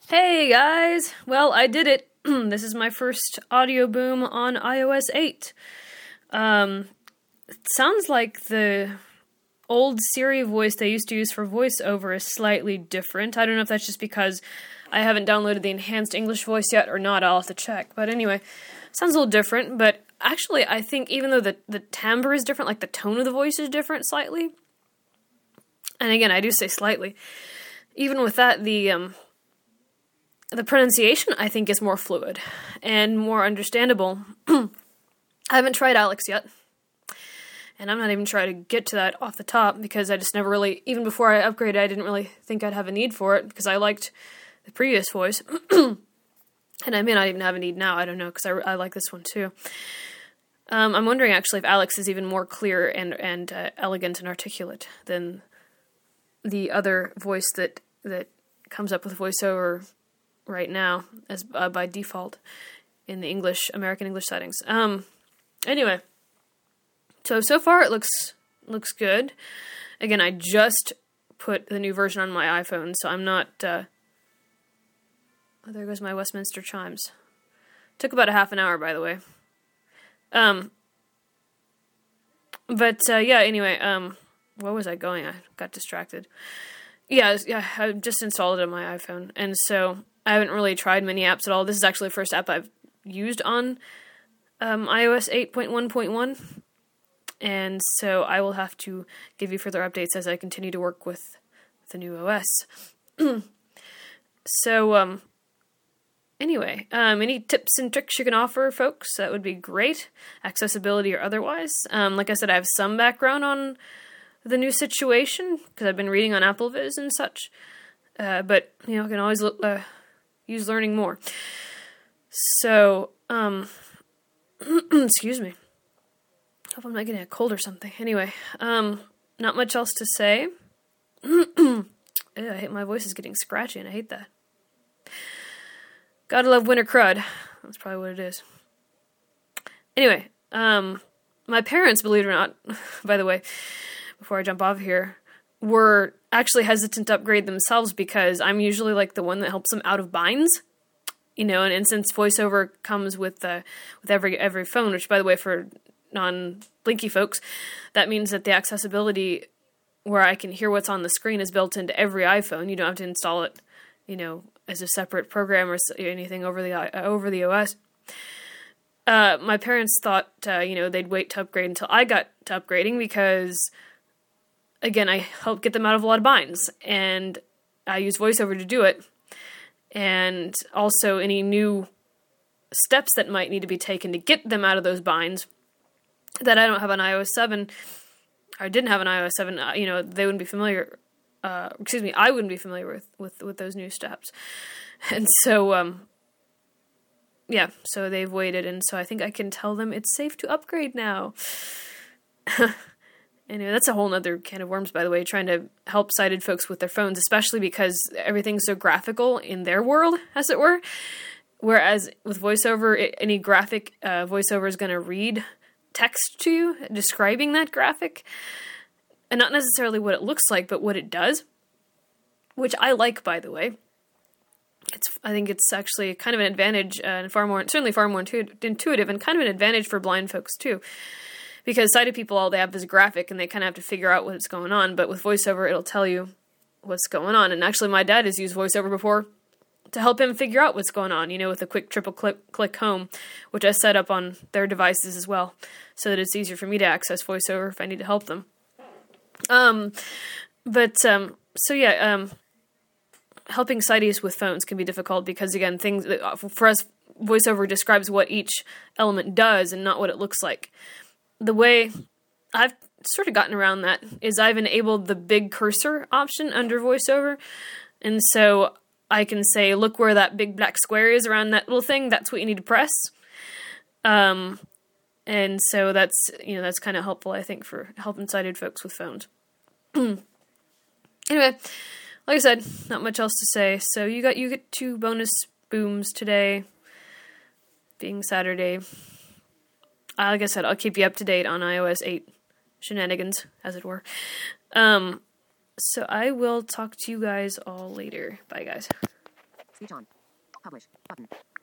Hey guys! Well, I did it. This is my first audio boom on iOS 8. It sounds like the old Siri voice they used to use for voiceover is slightly different. I don't know if that's just because I haven't downloaded the enhanced English voice yet or not. I'll have to check. But anyway, sounds a little different. But actually, I think even though the timbre is different, like the tone of the voice is different slightly. And again, I do say slightly. Even with that, the pronunciation, I think, is more fluid and more understandable. I haven't tried Alex yet. And I'm not even trying to get to that off the top because I just never really, even before I upgraded, I didn't really think I'd have a need for it because I liked the previous voice. And I may not even have a need now, I don't know, because I like this one too. I'm wondering actually if Alex is even more clear and elegant and articulate than the other voice that comes up with voiceover right now as by default in the American English settings. Anyway, so far it looks good. Again, I just put the new version on my iPhone, so I'm not. Oh, there goes my Westminster chimes. Took about a half an hour, by the way. Yeah. Anyway, where was I going? I got distracted. Yeah. I just installed it on my iPhone, and so I haven't really tried many apps at all. This is actually the first app I've used on iOS 8.1.1, and so I will have to give you further updates as I continue to work with the new OS. Anyway, any tips and tricks you can offer, folks? That would be great, accessibility or otherwise. Like I said, I have some background on the new situation because I've been reading on AppleVis and such, but I can always use learning more. So, excuse me. Hope I'm not getting a cold or something. Anyway, not much else to say. Ew, my voice is getting scratchy and I hate that. Gotta love winter crud. That's probably what it is. Anyway, my parents, believe it or not, by the way, before I jump off here, were actually hesitant to upgrade themselves because I'm usually like the one that helps them out of binds. And since VoiceOver comes with every phone, which by the way for non-Blinky folks, that means that the accessibility where I can hear what's on the screen is built into every iPhone. You don't have to install it, as a separate program or anything over the OS. My parents thought, they'd wait to upgrade until I got to upgrading because, again, I help get them out of a lot of binds, and I use VoiceOver to do it. And also any new steps that might need to be taken to get them out of those binds that I don't have on iOS 7, or didn't have on iOS 7, they wouldn't be familiar, I wouldn't be familiar with those new steps. And so, so they've waited, and so I think I can tell them it's safe to upgrade now. Anyway, that's a whole other can of worms, by the way, trying to help sighted folks with their phones, especially because everything's so graphical in their world, as it were. Whereas with VoiceOver, any graphic VoiceOver is going to read text to you describing that graphic. And not necessarily what it looks like, but what it does. Which I like, by the way. I think it's actually kind of an advantage, and certainly far more intuitive, and kind of an advantage for blind folks, too. Because sighted people, all they have is a graphic, and they kind of have to figure out what's going on. But with VoiceOver, it'll tell you what's going on. And actually, my dad has used VoiceOver before to help him figure out what's going on, with a quick triple click home, which I set up on their devices as well, so that it's easier for me to access VoiceOver if I need to help them. Helping sighties with phones can be difficult because, again, things for us, VoiceOver describes what each element does and not what it looks like. The way I've sort of gotten around that is I've enabled the big cursor option under VoiceOver, and so I can say, look where that big black square is around that little thing, that's what you need to press. And so that's kind of helpful, I think, for helping sighted folks with phones. Anyway, like I said, not much else to say. So you get 2 bonus booms today, being Saturday. Like I said, I'll keep you up to date on iOS 8 shenanigans, as it were. So I will talk to you guys all later. Bye, guys. Speech on. Publish. Button.